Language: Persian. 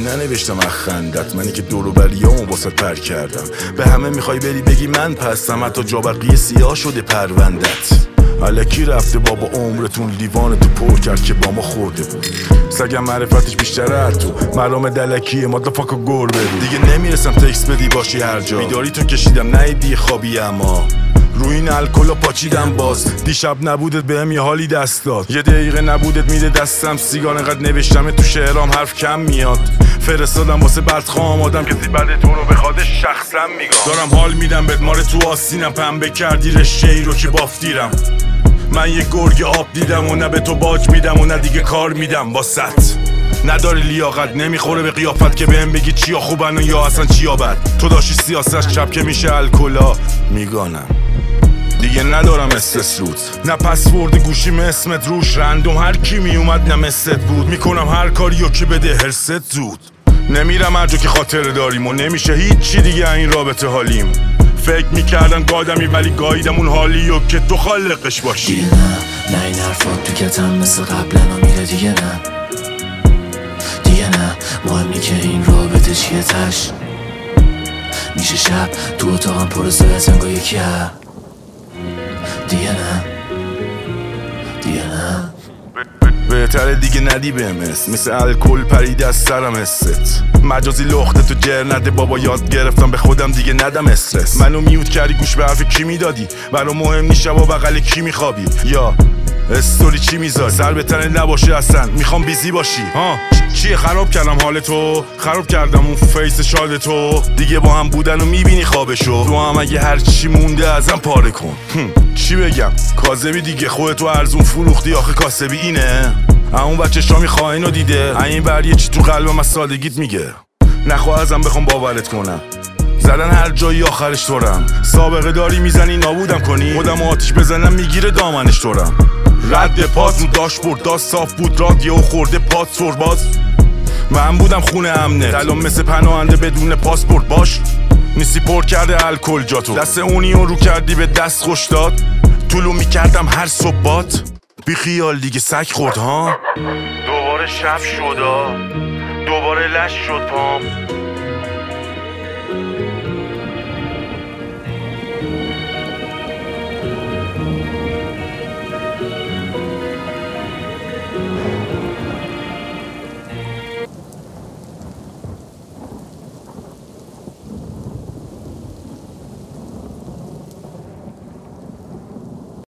ننوشتم اخندت، منی که دور و بریامو واسه پر کردم. به همه میخوای بری بگی من پستم، حتی جا بقیه سیاه شده پروندت. الکی رفته بابا عمرتون، لیوانتو پر کرد که با ما خورده بود. سگم معرفتش بیشتره از تو، مرام دلکیه مادافاکا گر بگو. دیگه نمیرسم تکس بدی باشی هر جا، بیداری تو کشیدم نه دی خوابی، اما روی این الکلا پاچیدم باز. دیشب نبودت بهم یه حالی دست داد، یه دقیقه نبودت میده دستم سیگار. انقدر نوشتم تو شعرام حرف کم میاد، فرستادم واسه بدخوام آدم کسی بعد تو رو بخوادش شخصا میگم. دارم حال میدم بهت ماره تو آستینم، پنبه کردی رشته ای رو که بافتیرم. من یه گرگ آب دیدم و نه به تو باج میدم و نه دیگه کار میدم باست. نداری لیاقت، نمیخوره به قیافت که بهم بگی چیا خوبن و یا اصلا چیا بد. تو داشتی سیاست شب که میشه الکلا میگانم. دیگه ندارم استرس رود، نه پسورد گوشیم اسمت روش، رندوم هر کی میومد نه مثلت بود. میکنم هر کاریو که بده هرست زود. نمیرم هر جا که خاطر داریم و نمیشه هیچی دیگه این رابطه حالیم. فکر میکردم گادمی ولی گاییدم اون حالیو که تو خالقش باشی. دیگه نه این حرفات تو کتم مثل قبلا و میره. دیگه نه مهمی که این رابطه چیه تش. میشه شب تو اتاقم پر صورت انگار یکی ها. دیگه نه بهتره دیگه ندی بهم اسم، مثل الکل پرید از سرم حست. مجازی لخته تو جر نده بابا، یاد گرفتم به خودم دیگه ندم استرس. منو میوت کردی گوش به حرف کی میدادی، برا مهم نیست شبا بغل کی میخوابی یا استوری چی میذار. سر به تنه نباشه اصلا میخوام بیزی باشی. چیه خراب کردم حال تو، خراب کردم اون فیس شاد تو. دیگه با هم بودن و میبینی خوابشو، تو هم اگه هر چی مونده ازم پاره کن. چی بگم کاذبی دیگه، خودتو ارزون فروختی آخه کاسبی اینه. اون بچه شامی خائنو دیده، این بر یه چی تو قلبم از سادگیت میگه. نخواه ازم بخوام باورت کنم، زدن هر جایی آخرش تورم. سابقه داری میزنی نابودم کنی، خودم آتیش بزنم میگیره دامنش تورم. رد پات رو داشبورد داست صاف بود، رادیو خورده پات سرباز. من بودم خونه امنت الان مثل پناهنده بدون پاسپورت باش. نیستی پر کرده الکل جاتو، دست اونیون رو کردی به دست خوش داد. طولو میکردم هر صبحات بی خیال دیگه سگ خورد ها. دوباره شب شد دوباره لش شد پام.